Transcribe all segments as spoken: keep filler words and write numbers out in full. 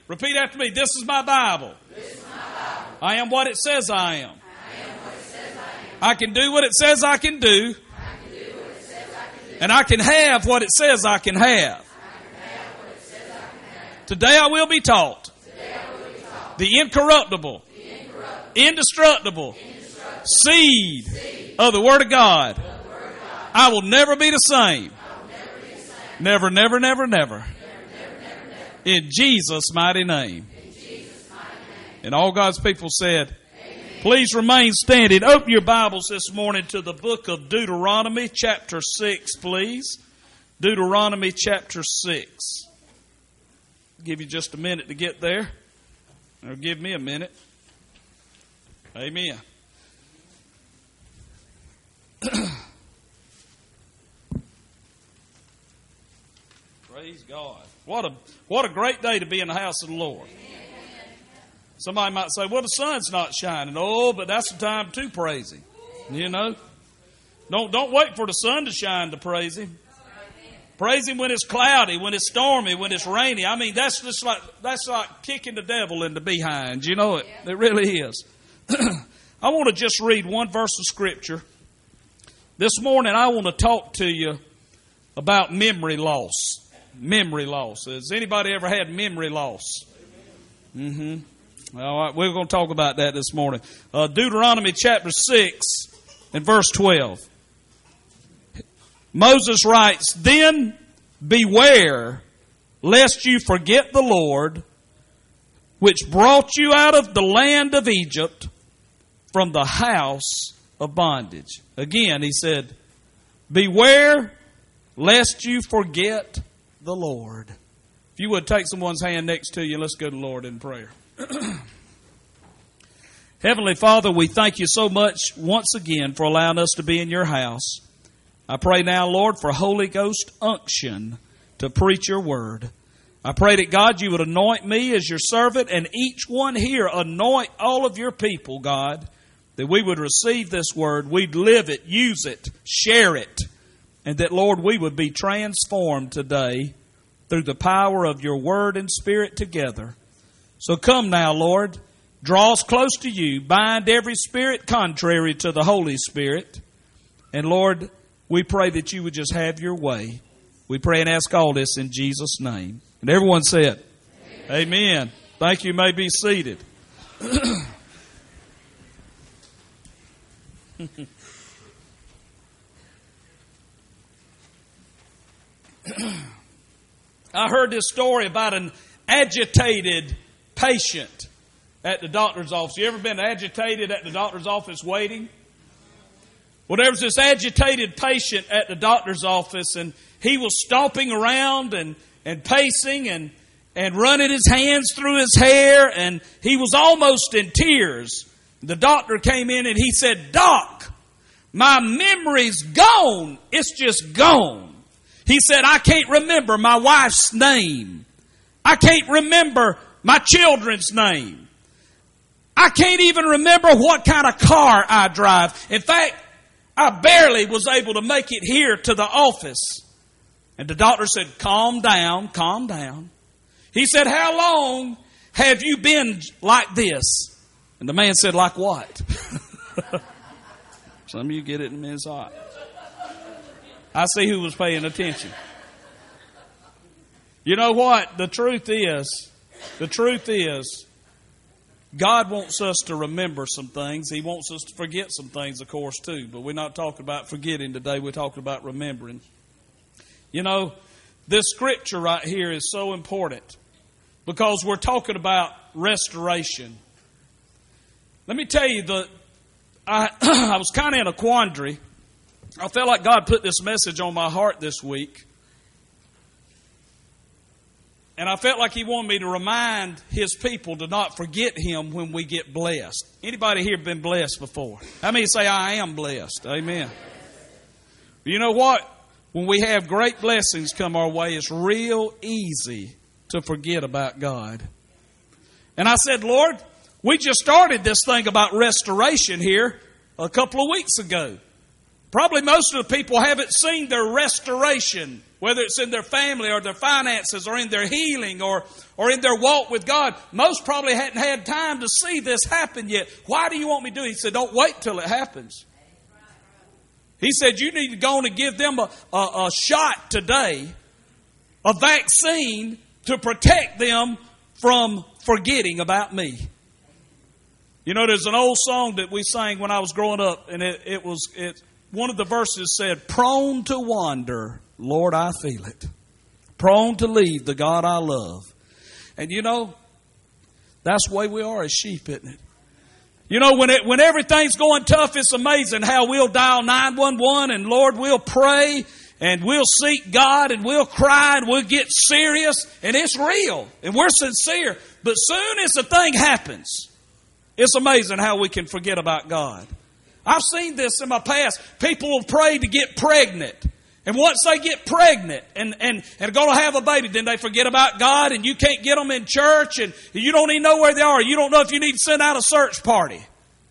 Repeat after me. This is my Bible. This is my Bible. I am what it says I am. I am what it says I am. I can do what it says I can do. I can do what it says I can do. And I can have what it says I can have. I can have what it says I can have. Today I will be taught. Today I will be taught. The incorruptible, The incorruptible, indestructible indestructible seed seed of the Word of God. of the Word of God. I will never be the same. I will never be the same. Never, never, never, never. Never, never, never, never. In Jesus' mighty name. In Jesus' mighty name. And all God's people said, Amen. please remain standing. Open your Bibles this morning to the book of Deuteronomy, chapter six, please. Deuteronomy, chapter six. I'll give you just a minute to get there. Or give me a minute. Amen. Praise God. What a what a great day to be in the house of the Lord. Somebody might say, well, the sun's not shining. Oh, but that's the time to praise Him. You know? Don't, don't wait for the sun to shine to praise Him. Praise Him when it's cloudy, when it's stormy, when it's rainy. I mean, that's just like that's like kicking the devil in the behind. You know it? It really is. I want to just read one verse of Scripture. This morning I want to talk to you about memory loss. Memory loss. Has anybody ever had memory loss? Mm-hmm. All right, we're going to talk about that this morning. Uh, Deuteronomy chapter six and verse twelve. Moses writes, then beware lest you forget the Lord, which brought you out of the land of Egypt from the house of bondage. Again, he said, beware lest you forget the Lord. If you would take someone's hand next to you, let's go to the Lord in prayer. Heavenly Father, we thank you so much once again for allowing us to be in your house. I pray now, Lord, for Holy Ghost unction to preach your word. I pray that, God, you would anoint me as your servant and each one here anoint all of your people, God, that we would receive this word, we'd live it, use it, share it, and that, Lord, we would be transformed today through the power of your word and spirit together. So come now, Lord, draw us close to you, bind every spirit contrary to the Holy Spirit, and, Lord, we pray that you would just have your way. We pray and ask all this in Jesus' name. And everyone said, Amen. Amen. Thank you. You may be seated. I heard this story about an agitated patient at the doctor's office. You ever been agitated at the doctor's office waiting? Well, there was this agitated patient at the doctor's office, and he was stomping around and, and pacing and, and running his hands through his hair, and he was almost in tears. The doctor came in and he said, Doc, my memory's gone. It's just gone. He said, I can't remember my wife's name. I can't remember my children's name. I can't even remember what kind of car I drive. In fact, I barely was able to make it here to the office. And the doctor said, calm down, calm down. He said, how long have you been like this? And the man said, like what? Some of you get it in a minute's hot. I see who was paying attention. You know what? The truth is, the truth is, God wants us to remember some things. He wants us to forget some things, of course, too. But we're not talking about forgetting today. We're talking about remembering. You know, this scripture right here is so important because we're talking about restoration. Let me tell you, the I, I was kind of in a quandary. I felt like God put this message on my heart this week. And I felt like He wanted me to remind His people to not forget Him when we get blessed. Anybody here been blessed before? How many say, I am blessed? Amen. You know what? When we have great blessings come our way, it's real easy to forget about God. And I said, Lord, we just started this thing about restoration here a couple of weeks ago. Probably most of the people haven't seen their restoration, whether it's in their family or their finances or in their healing or, or in their walk with God. Most probably hadn't had time to see this happen yet. Why do you want me to do it? He said, don't wait till it happens. He said, you need to go on and give them a, a, a shot today, a vaccine to protect them from forgetting about me. You know, there's an old song that we sang when I was growing up, and it, it was... It, one of the verses said, prone to wander, Lord, I feel it. Prone to leave the God I love. And you know, that's the way we are as sheep, isn't it? You know, when it, when everything's going tough, it's amazing how we'll dial nine one one and Lord, we'll pray and we'll seek God and we'll cry and we'll get serious and it's real and we're sincere. But soon as the thing happens, it's amazing how we can forget about God. I've seen this in my past. People will pray to get pregnant. And once they get pregnant and, and, and are going to have a baby, then they forget about God and you can't get them in church and you don't even know where they are. You don't know if you need to send out a search party.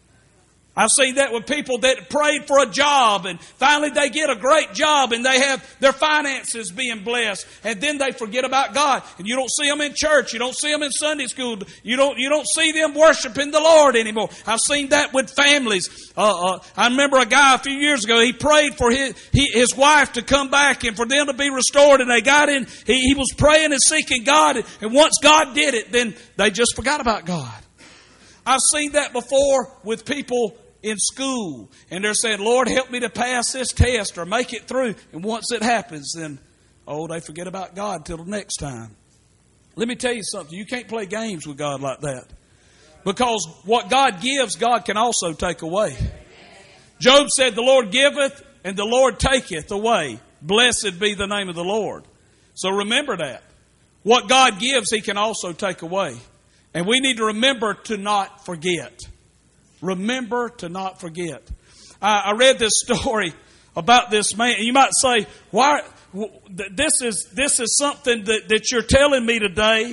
I've seen that with people that prayed for a job and finally they get a great job and they have their finances being blessed and then they forget about God and you don't see them in church. You don't see them in Sunday school. You don't, you don't see them worshiping the Lord anymore. I've seen that with families. Uh, uh, I remember a guy a few years ago, he prayed for his, he, his wife to come back and for them to be restored and they got in, he, he was praying and seeking God and, and once God did it, then they just forgot about God. I've seen that before with people in school and they're saying, Lord, help me to pass this test or make it through. And once it happens, then, oh, they forget about God till the next time. Let me tell you something. You can't play games with God like that. Because what God gives, God can also take away. Job said, the Lord giveth and the Lord taketh away. Blessed be the name of the Lord. So remember that. What God gives, He can also take away. And we need to remember to not forget. Remember to not forget. I, I read this story about this man. You might say, "Why? This is this is something that, that you're telling me today."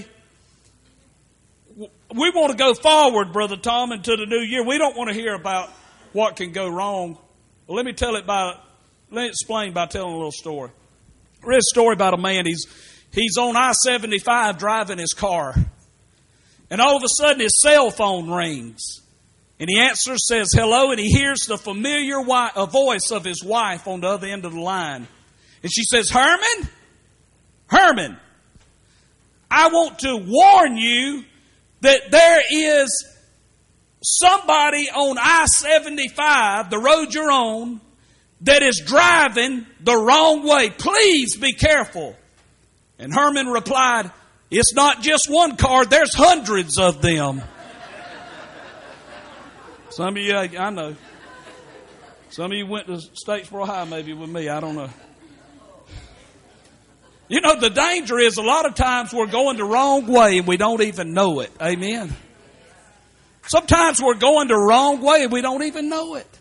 We want to go forward, Brother Tom, into the new year. We don't want to hear about what can go wrong. Well, let me tell it by. Let me explain by telling a little story. I read a story about a man. He's he's on I seventy-five driving his car, and all of a sudden his cell phone rings. And he answers, says hello, and he hears the familiar wi- a voice of his wife on the other end of the line. And she says, Herman, Herman, I want to warn you that there is somebody on I seventy-five, the road you're on, that is driving the wrong way. Please be careful. And Herman replied, it's not just one car, there's hundreds of them. Some of you, I know. Some of you went to Statesboro High maybe with me. I don't know. You know, the danger is a lot of times we're going the wrong way and we don't even know it. Amen. Sometimes we're going the wrong way and we don't even know it.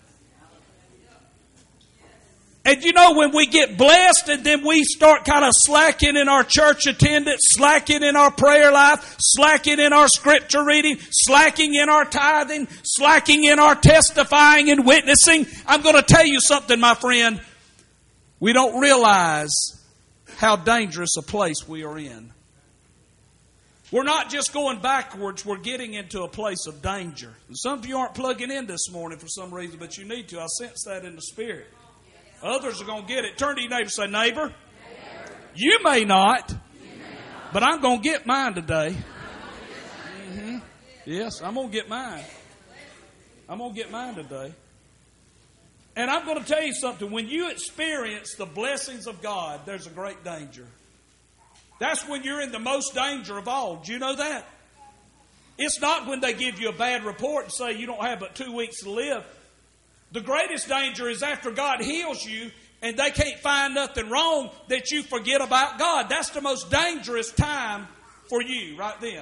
And you know, when we get blessed and then we start kind of slacking in our church attendance, slacking in our prayer life, slacking in our scripture reading, slacking in our tithing, slacking in our testifying and witnessing, I'm going to tell you something, my friend. We don't realize how dangerous a place we are in. We're not just going backwards, we're getting into a place of danger. And some of you aren't plugging in this morning for some reason, but you need to. I sense that in the spirit. Others are going to get it. Turn to your neighbor and say, neighbor, neighbor. You, may not, you may not, but I'm going to get mine today. Mm-hmm. Yes, I'm going to get mine. I'm going to get mine today. And I'm going to tell you something. When you experience the blessings of God, there's a great danger. That's when you're in the most danger of all. Do you know that? It's not when they give you a bad report and say you don't have but two weeks to live. The greatest danger is after God heals you and they can't find nothing wrong that you forget about God. That's the most dangerous time for you right then.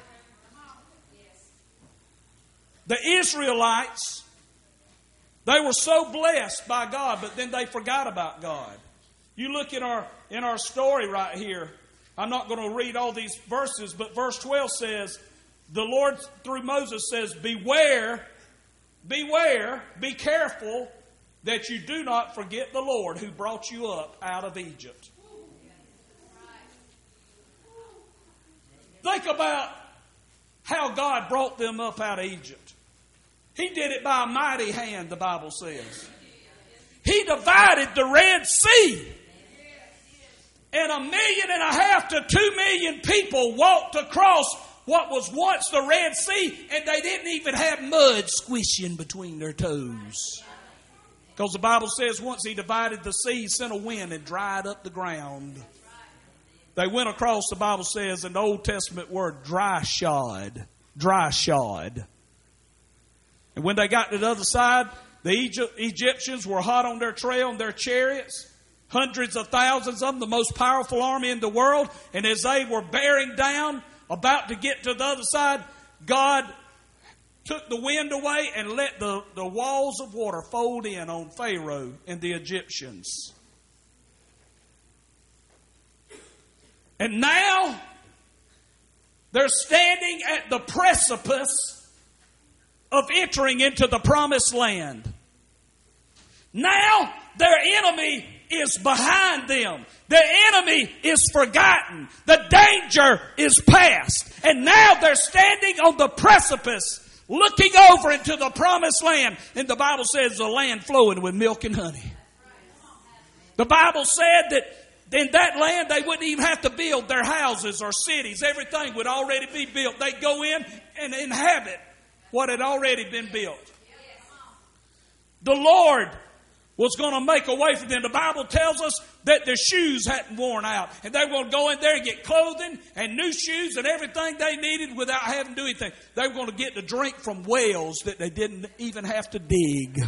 The Israelites, they were so blessed by God, but then they forgot about God. You look in our in our story right here. I'm not going to read all these verses, but verse twelve says, the Lord through Moses says, beware, beware, be careful that you do not forget the Lord who brought you up out of Egypt. Think about how God brought them up out of Egypt. He did it by a mighty hand, the Bible says. He divided the Red Sea. And a million and a half to two million people walked across what was once the Red Sea, and they didn't even have mud squishing between their toes. Because the Bible says once He divided the sea, He sent a wind and dried up the ground. They went across, the Bible says, in the Old Testament word, dry shod. Dry shod. And when they got to the other side, the Egypt, Egyptians were hot on their trail and their chariots. Hundreds of thousands of them, the most powerful army in the world. And as they were bearing down, about to get to the other side, God took the wind away and let the, the walls of water fold in on Pharaoh and the Egyptians. And now they're standing at the precipice of entering into the promised land. Now their enemy is behind them. The enemy is forgotten. The danger is past. And now they're standing on the precipice, looking over into the promised land. And the Bible says the land flowing with milk and honey. The Bible said that in that land they wouldn't even have to build their houses or cities. Everything would already be built. They'd go in and inhabit what had already been built. The Lord was going to make a way for them. The Bible tells us that their shoes hadn't worn out. And they were going to go in there and get clothing and new shoes and everything they needed without having to do anything. They were going to get to drink from wells that they didn't even have to dig.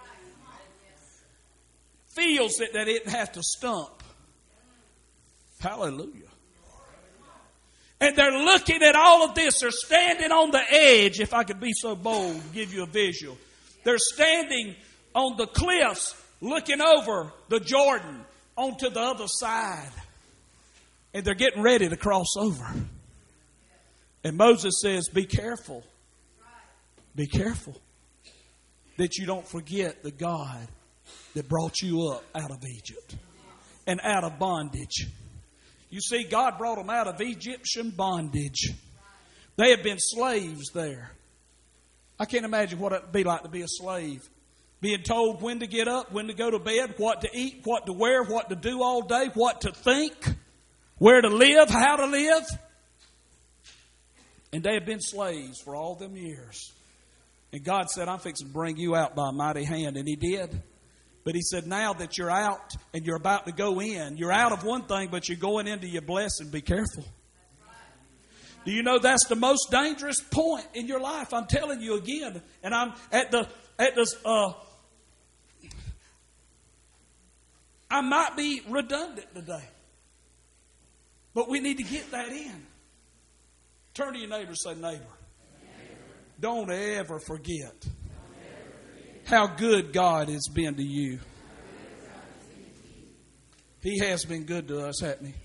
Fields that they didn't have to stump. Hallelujah. And they're looking at all of this. They're standing on the edge, if I could be so bold, to give you a visual. They're standing on the cliffs, looking over the Jordan onto the other side. And they're getting ready to cross over. And Moses says, be careful. Be careful that you don't forget the God that brought you up out of Egypt and out of bondage. You see, God brought them out of Egyptian bondage. They had been slaves there. I can't imagine what it would be like to be a slave. Being told when to get up, when to go to bed, what to eat, what to wear, what to do all day, what to think, where to live, how to live. And they had been slaves for all them years. And God said, I'm fixing to bring you out by a mighty hand. And He did. But He said, now that you're out and you're about to go in, you're out of one thing, but you're going into your blessing. Be careful. Do you know that's the most dangerous point in your life? I'm telling you again. And I'm at the, at the, uh, I might be redundant today. But we need to get that in. Turn to your neighbor and say, neighbor, neighbor. Don't ever forget how good God has been to you. He has been good to us, hasn't He?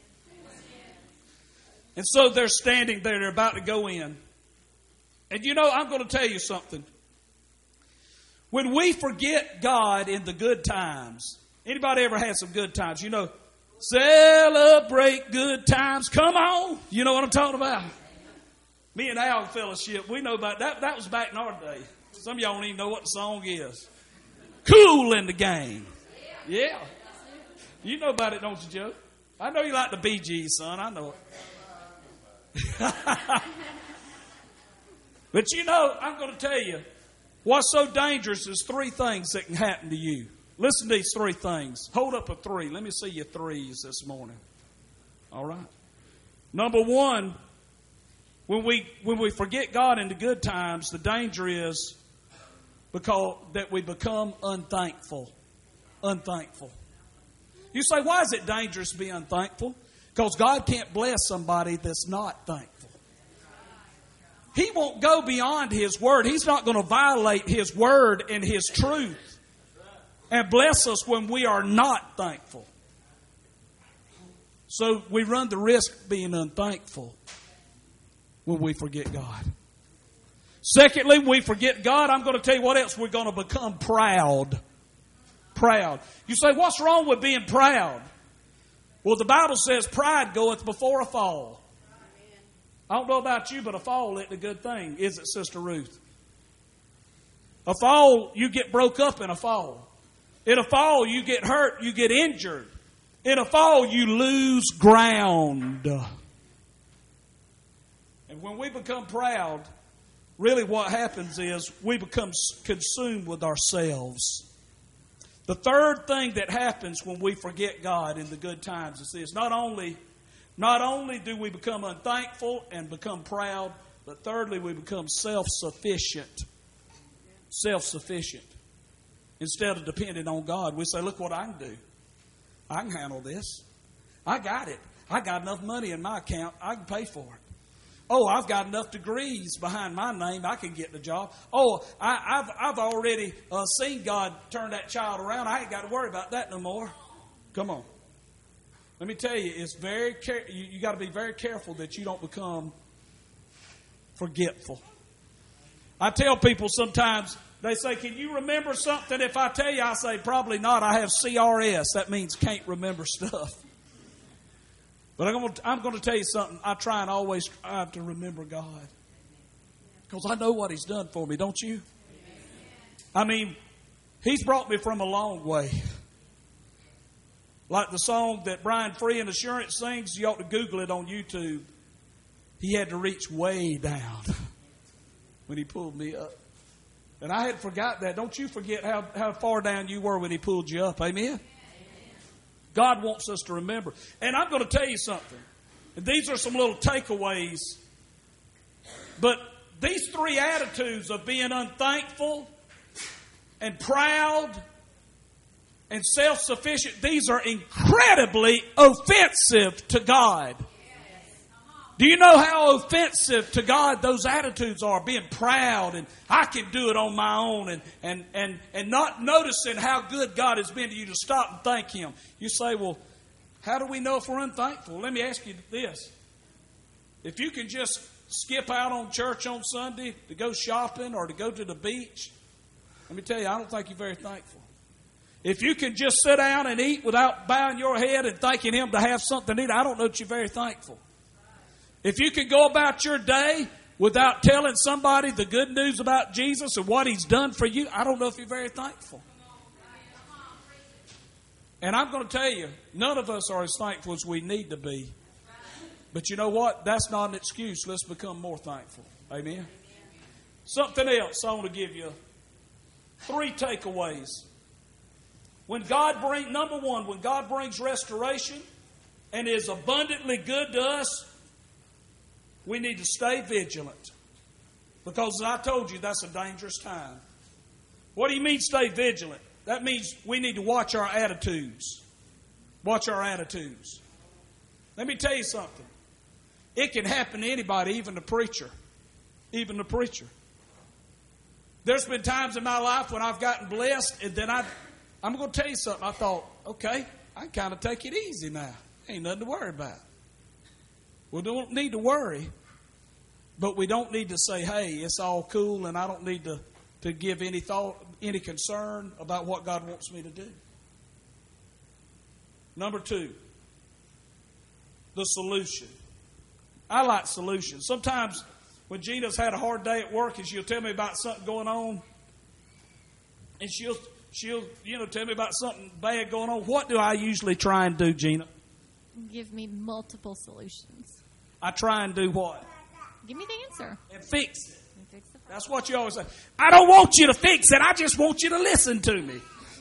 And so they're standing there, they're about to go in. And you know, I'm going to tell you something. When we forget God in the good times, anybody ever had some good times? You know, celebrate good times. Come on. You know what I'm talking about? Me and Al Fellowship, we know about that. That was back in our day. Some of y'all don't even know what the song is. Cool in the Game. Yeah. You know about it, don't you, Joe? I know you like the Bee Gees, son. I know it. But you know, I'm going to tell you, what's so dangerous is three things that can happen to you. Listen to these three things. Hold up a three. Let me see your threes this morning. All right. Number one, when we when we forget God in the good times, the danger is because that we become unthankful. Unthankful. You say, why is it dangerous to be unthankful? Because God can't bless somebody that's not thankful. He won't go beyond His word. He's not going to violate His word and His truth and bless us when we are not thankful. So we run the risk of being unthankful when we forget God. Secondly, when we forget God, I'm going to tell you what else. We're going to become proud. Proud. You say, what's wrong with being proud? Well, the Bible says pride goeth before a fall. I don't know about you, but a fall isn't a good thing, is it, Sister Ruth? A fall, you get broke up in a fall. In a fall, you get hurt, you get injured. In a fall, you lose ground. And when we become proud, really what happens is we become consumed with ourselves. The third thing that happens when we forget God in the good times is this. Not only, not only do we become unthankful and become proud, but thirdly, we become self-sufficient. Self-sufficient. Instead of depending on God, we say, look what I can do. I can handle this. I got it. I got enough money in my account. I can pay for it. Oh, I've got enough degrees behind my name. I can get the job. Oh, I, I've I've already uh, seen God turn that child around. I ain't got to worry about that no more. Come on. Let me tell you, it's very care- you, you got to be very careful that you don't become forgetful. I tell people sometimes, they say, can you remember something? If I tell you, I say, probably not. I have C R S. That means can't remember stuff. But I'm going, to, I'm going to tell you something. I try and always strive to remember God. Because I know what He's done for me, don't you? I mean, He's brought me from a long way. Like the song that Brian Free and Assurance sings, you ought to Google it on YouTube. He had to reach way down when He pulled me up. And I had forgot that. Don't you forget how, how far down you were when He pulled you up. Amen? God wants us to remember. And I'm going to tell you something. And these are some little takeaways. But these three attitudes of being unthankful and proud and self-sufficient, these are incredibly offensive to God. Do you know how offensive to God those attitudes are? Being proud and I can do it on my own and, and, and, and not noticing how good God has been to you to stop and thank Him. You say, well, how do we know if we're unthankful? Let me ask you this. If you can just skip out on church on Sunday to go shopping or to go to the beach, let me tell you, I don't think you're very thankful. If you can just sit down and eat without bowing your head and thanking Him to have something to eat, I don't know that you're very thankful. If you can go about your day without telling somebody the good news about Jesus and what He's done for you, I don't know if you're very thankful. And I'm going to tell you, none of us are as thankful as we need to be. But you know what? That's not an excuse. Let's become more thankful. Amen? Something else I want to give you. Three takeaways. When God brings, number one, when God brings restoration and is abundantly good to us, we need to stay vigilant. Because as I told you, that's a dangerous time. What do you mean stay vigilant? That means we need to watch our attitudes. Watch our attitudes. Let me tell you something. It can happen to anybody, even the preacher. Even the preacher. There's been times in my life when I've gotten blessed, and then I, I'm going to tell you something. I thought, okay, I can kind of take it easy now. Ain't nothing to worry about. We don't need to worry, but we don't need to say, hey, it's all cool and I don't need to, to give any thought, any concern about what God wants me to do. Number two, the solution. I like solutions. Sometimes when Gina's had a hard day at work and she'll tell me about something going on, and she'll, she'll you know, tell me about something bad going on, what do I usually try and do, Gina? Give me multiple solutions. I try and do what? Give me the answer. And fix it. And fix the problem. That's what you always say. I don't want you to fix it. I just want you to listen to me.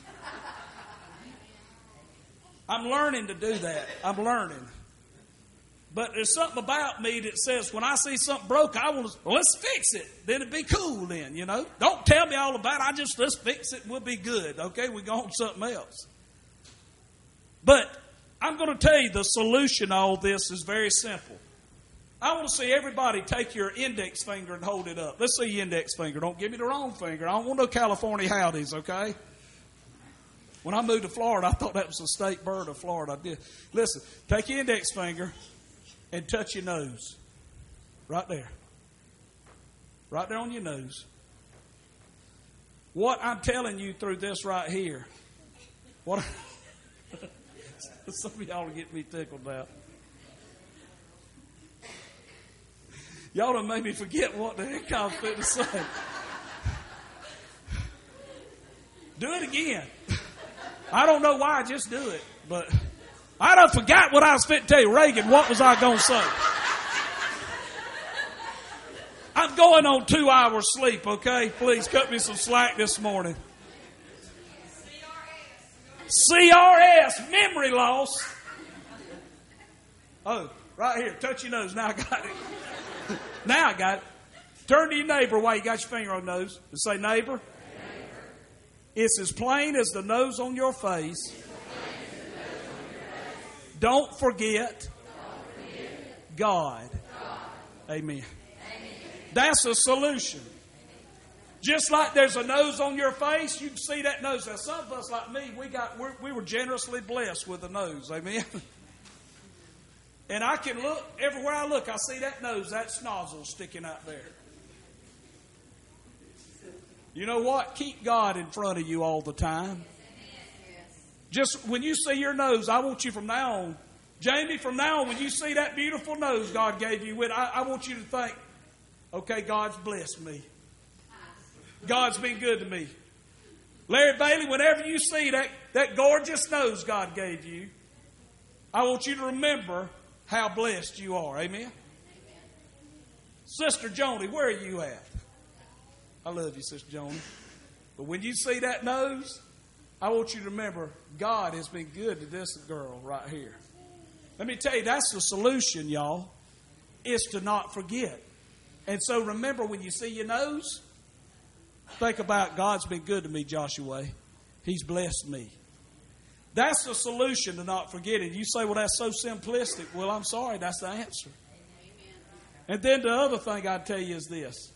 I'm learning to do that. I'm learning. But there's something about me that says when I see something broke, I want to, well, let's fix it. Then it'd be cool then, you know. Don't tell me all about it. I just, let's fix it. We'll be good. Okay, we go on to something else. But I'm going to tell you the solution to all this is very simple. I want to see everybody take your index finger and hold it up. Let's see your index finger. Don't give me the wrong finger. I don't want no California howdies, okay? When I moved to Florida, I thought that was the state bird of Florida. I did. Listen, take your index finger and touch your nose. Right there. Right there on your nose. What I'm telling you through this right here What? Some of y'all will get me tickled now. Y'all done made me forget what the heck I was fit to say. Do it again. I don't know why, just do it. But I done forgot what I was fit to tell you. Reagan, what was I going to say? I'm going on two hours sleep, okay? Please cut me some slack this morning. C R S, memory loss. Oh, right here. Touch your nose. Now I got it. Now I got it. Turn to your neighbor while you got your finger on the nose and say, neighbor, neighbor. It's as plain as the nose on your face. Don't forget, Don't forget. God. God. Amen. Amen. That's a solution. Just like there's a nose on your face, you can see that nose. Now, some of us, like me, we got we're, we were generously blessed with a nose. Amen. And I can look, everywhere I look, I see that nose, that snozzle sticking out there. You know what? Keep God in front of you all the time. Just when you see your nose, I want you from now on, Jamie, from now on, when you see that beautiful nose God gave you with, I, I want you to think, okay, God's blessed me. God's been good to me. Larry Bailey, whenever you see that, that gorgeous nose God gave you, I want you to remember how blessed you are. Amen? Amen. Sister Joni, where are you at? I love you, Sister Joni. But when you see that nose, I want you to remember God has been good to this girl right here. Let me tell you, that's the solution, y'all, is to not forget. And so remember, when you see your nose, think about God's been good to me, Joshua. He's blessed me. That's the solution to not forgetting. You say, well, that's so simplistic. Well, I'm sorry, that's the answer. Amen. And then the other thing I'd tell you is this.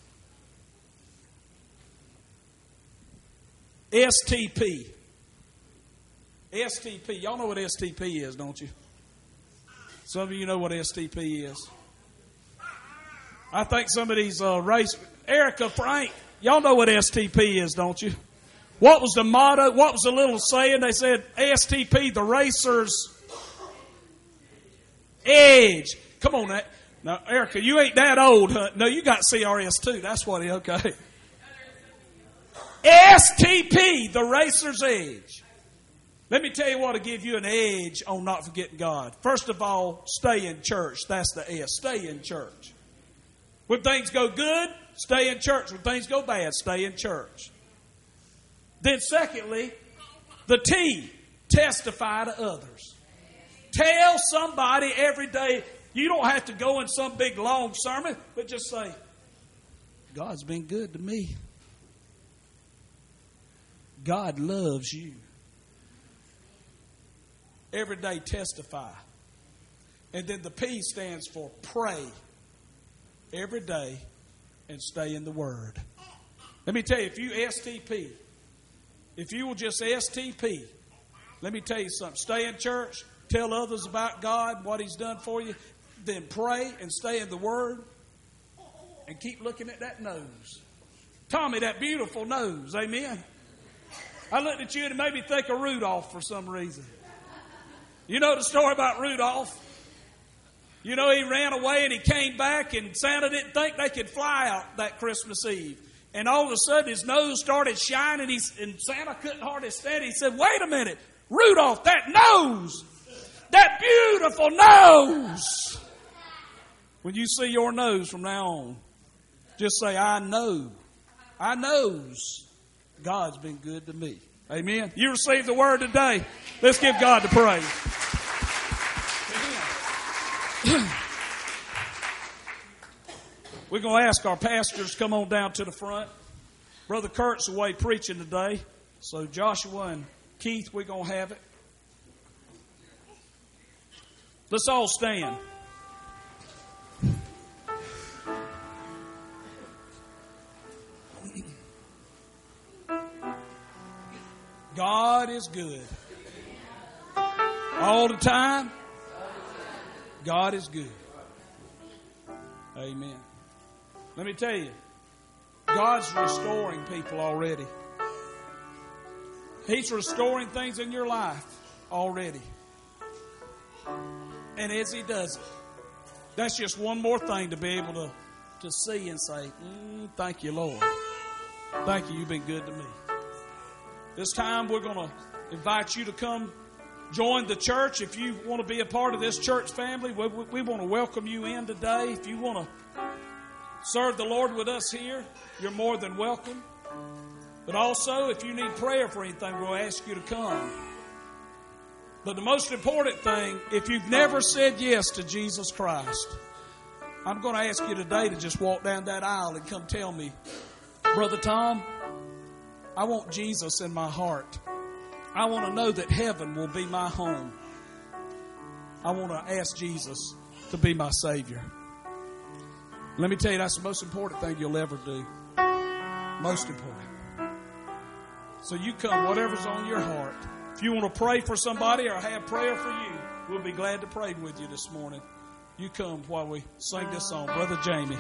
S T P. S T P. Y'all know what S T P is, don't you? Some of you know what S T P is. I think some of these uh, race... Erica, Frank, y'all know what S T P is, don't you? What was the motto? What was the little saying? They said, S T P, the racer's edge. Come on, that. Now, Erica, you ain't that old. Huh? No, you got C R S too. That's what it, okay. S T P, the racer's edge. Let me tell you what will give you an edge on not forgetting God. First of all, stay in church. That's the S. Stay in church. When things go good, stay in church. When things go bad, stay in church. Then secondly, the T, testify to others. Tell somebody every day. You don't have to go in some big long sermon, but just say, God's been good to me. God loves you. Every day testify. And then the P stands for pray every day and stay in the Word. Let me tell you, if you S T P, if you will just S T P, let me tell you something. Stay in church, tell others about God, what He's done for you, then pray and stay in the Word and keep looking at that nose. Tommy, that beautiful nose. Amen. I looked at you and it made me think of Rudolph for some reason. You know the story about Rudolph? You know, he ran away and he came back, and Santa didn't think they could fly out that Christmas Eve. And all of a sudden his nose started shining, he's, and Santa couldn't hardly stand it. He said, wait a minute, Rudolph, that nose, that beautiful nose. When you see your nose from now on, just say, I know, I knows God's been good to me. Amen. You received the word today. Let's give God the praise. We're going to ask our pastors to come on down to the front. Brother Kurt's away preaching today. So Joshua and Keith, we're going to have it. Let's all stand. God is good. All the time, God is good. Amen. Let me tell you, God's restoring people already. He's restoring things in your life already. And as He does it, that's just one more thing to be able to, to see and say, mm, thank you, Lord. Thank you, you've been good to me. This time we're going to invite you to come join the church. If you want to be a part of this church family, we, we, we want to welcome you in today. If you want to serve the Lord with us here, you're more than welcome. But also, if you need prayer for anything, we'll ask you to come. But the most important thing, if you've never said yes to Jesus Christ, I'm going to ask you today to just walk down that aisle and come tell me, Brother Tom, I want Jesus in my heart. I want to know that heaven will be my home. I want to ask Jesus to be my Savior. Let me tell you, that's the most important thing you'll ever do. Most important. So you come, whatever's on your heart. If you want to pray for somebody or have prayer for you, we'll be glad to pray with you this morning. You come while we sing this song. Brother Jamie.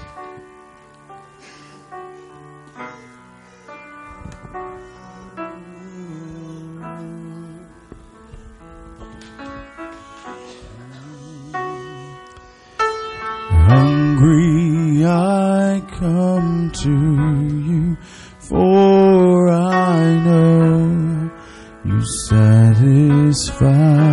Hungry I come to you, for I know you satisfy.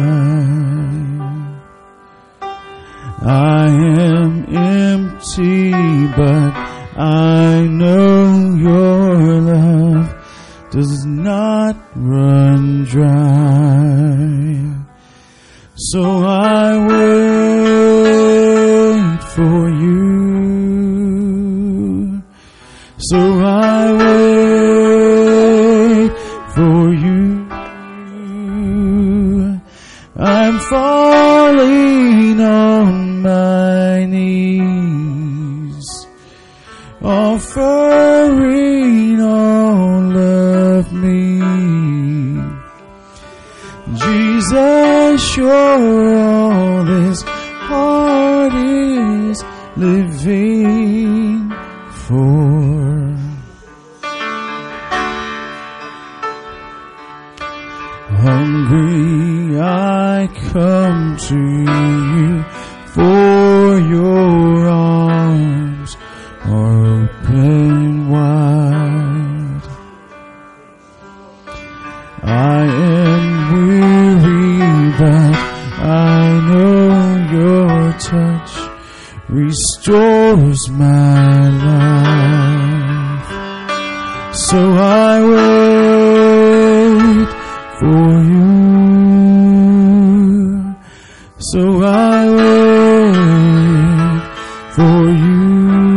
I am empty, but I know your love does not run dry. So I wait for you. So I wait for you. I'm falling on my knees, offering all of me. Jesus, you're all this heart is living for. Hungry I come to you, for your arms are open wide. I am weary, but I know your touch restores my life. So I wait for you. So I wait for you.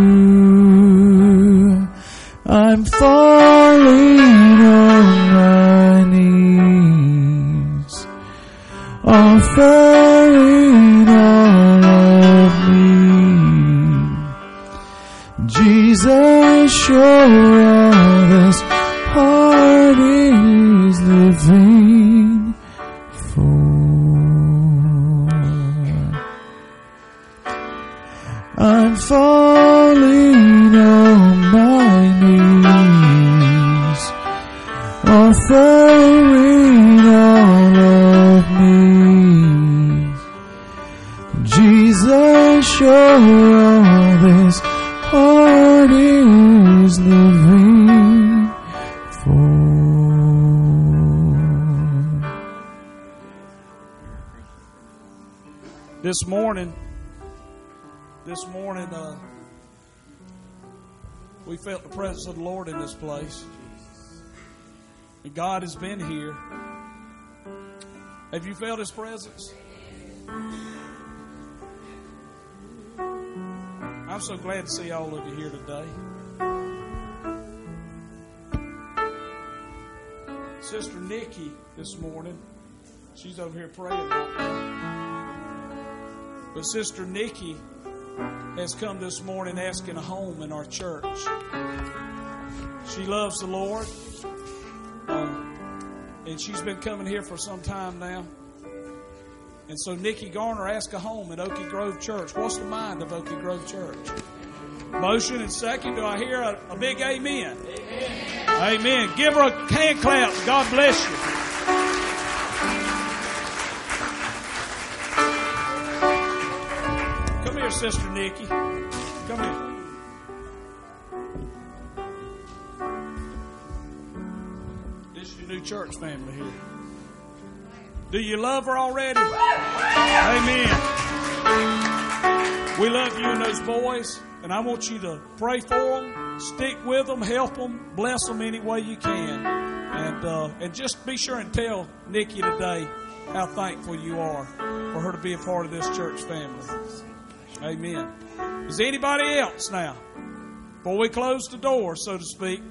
I'm falling on my knees, offering all of me. Jesus, you're all this heart is living for. I'm falling on my knees, offering all of me. Jesus, you're all this heart is living for. This morning, this morning, uh, we felt the presence of the Lord in this place. And God has been here. Have you felt His presence? I'm so glad to see all of you here today. Sister Nikki this morning, she's over here praying right now. But Sister Nikki has come this morning asking a home in our church. She loves the Lord. Um, and she's been coming here for some time now. And so Nikki Garner asked a home at Okie Grove Church. What's the mind of Okie Grove Church? Motion and second. Do I hear a, a big amen? Amen. Amen. Give her a hand clap. God bless you. Come here, Sister Nikki. Come here. This is your new church family here. Do you love her already? Amen. We love you and those boys, and I want you to pray for them, stick with them, help them, bless them any way you can. And uh, and just be sure and tell Nikki today how thankful you are for her to be a part of this church family. Amen. Is there anybody else now? Before we close the door, so to speak.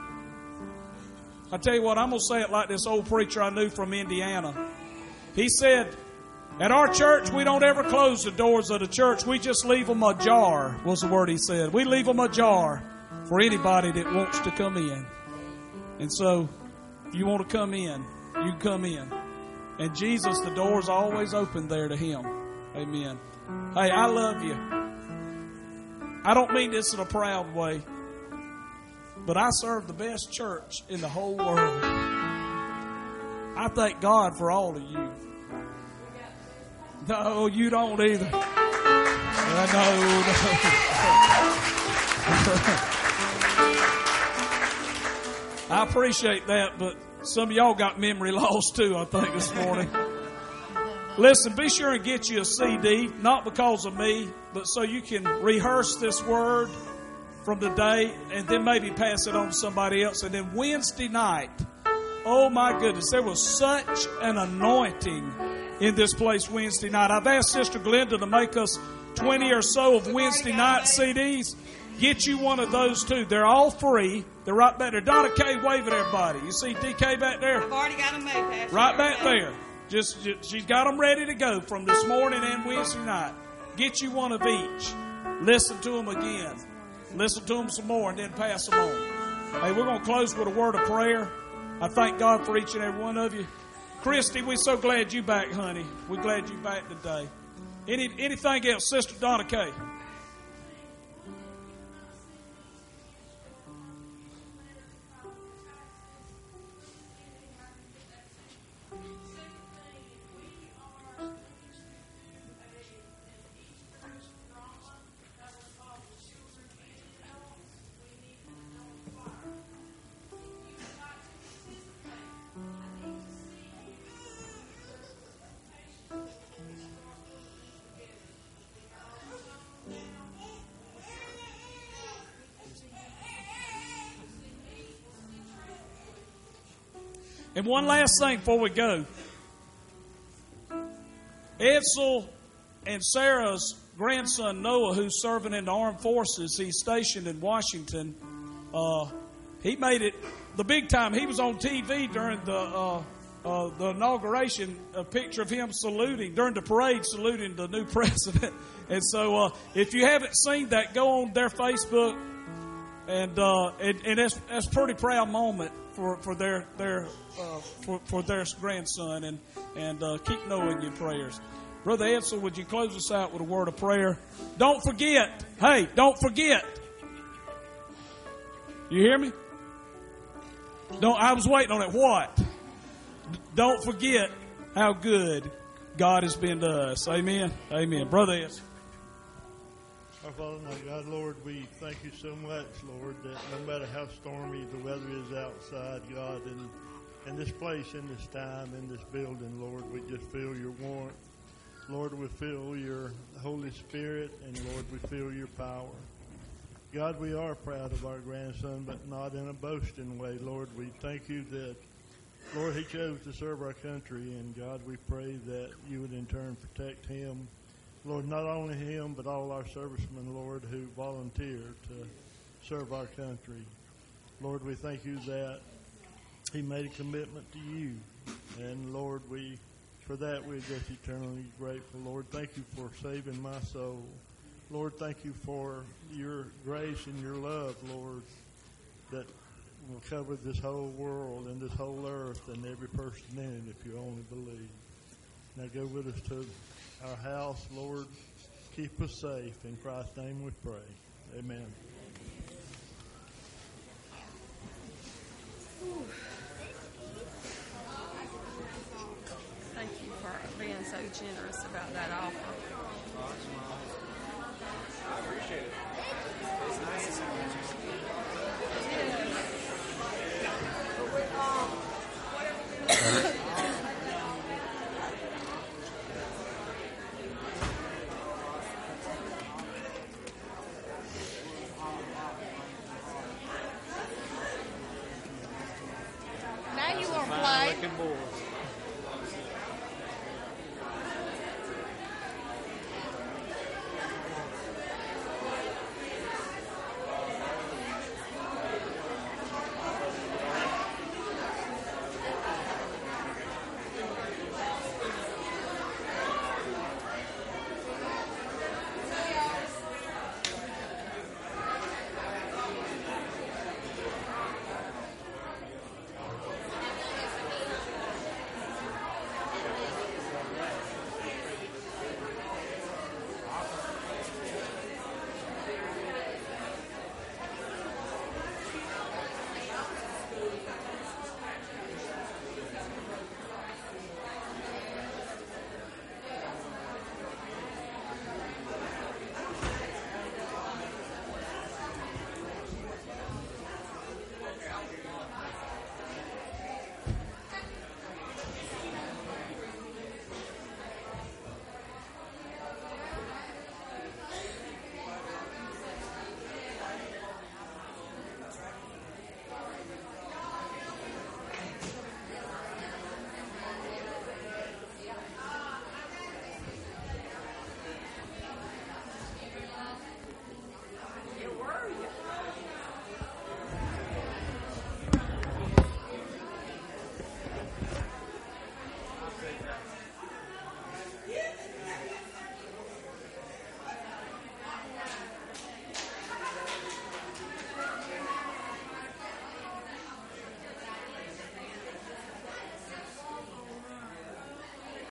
I tell you what, I'm going to say it like this old preacher I knew from Indiana. He said, at our church, we don't ever close the doors of the church. We just leave them ajar, was the word he said. We leave them ajar for anybody that wants to come in. And so, if you want to come in, you can come in. And Jesus, the door's always open there to him. Amen. Hey, I love you. I don't mean this in a proud way, but I serve the best church in the whole world. I thank God for all of you. No, you don't either. Uh, no, no. I appreciate that, but some of y'all got memory loss too, I think, this morning. Listen, be sure and get you a C D, not because of me, but so you can rehearse this word from the day and then maybe pass it on to somebody else. And then Wednesday night, oh my goodness, there was such an anointing in this place Wednesday night. I've asked Sister Glenda to make us twenty or so of Wednesday night C Ds. Get you one of those too. They're all free. They're right back there. Donna K, wave at everybody. You see D K back there? I've already got them made, Pastor. Right back there. Just, just she's got them ready to go from this morning and Wednesday night. Get you one of each. Listen to them again. Listen to them some more and then pass them on. Hey, we're going to close with a word of prayer. I thank God for each and every one of you. Christy, we're so glad you back, honey. We're glad you back today. Any anything else, Sister Donna Kay? And one last thing before we go. Edsel and Sarah's grandson Noah, who's serving in the armed forces, he's stationed in Washington. Uh, he made it the big time. He was on T V during the uh, uh, the inauguration, a picture of him saluting, during the parade, saluting the new president. And so uh, if you haven't seen that, go on their Facebook. And uh, and, and that's that's a pretty proud moment for, for their their uh, for, for their grandson, and and uh, keep Noah in your prayers. Brother Edsel, would you close us out with a word of prayer? Don't forget, hey, don't forget. You hear me? Don't. I was waiting on it. What? Don't forget how good God has been to us. Amen. Amen. Brother Edsel. Our Father and our God, Lord, we thank you so much, Lord, that no matter how stormy the weather is outside, God, in, in this place, in this time, in this building, Lord, we just feel your warmth. Lord, we feel your Holy Spirit, and Lord, we feel your power. God, we are proud of our grandson, but not in a boasting way. Lord, we thank you that, Lord, he chose to serve our country, and God, we pray that you would in turn protect him. Lord, not only him, but all our servicemen, Lord, who volunteer to serve our country. Lord, we thank you that he made a commitment to you. And, Lord, we, for that, we're just eternally grateful. Lord, thank you for saving my soul. Lord, thank you for your grace and your love, Lord, that will cover this whole world and this whole earth and every person in it if you only believe. Now go with us to our house, Lord. Keep us safe. In Christ's name we pray. Amen. Thank you for being so generous about that offer. I appreciate it. It's nice. Now you want to play? Looking boys.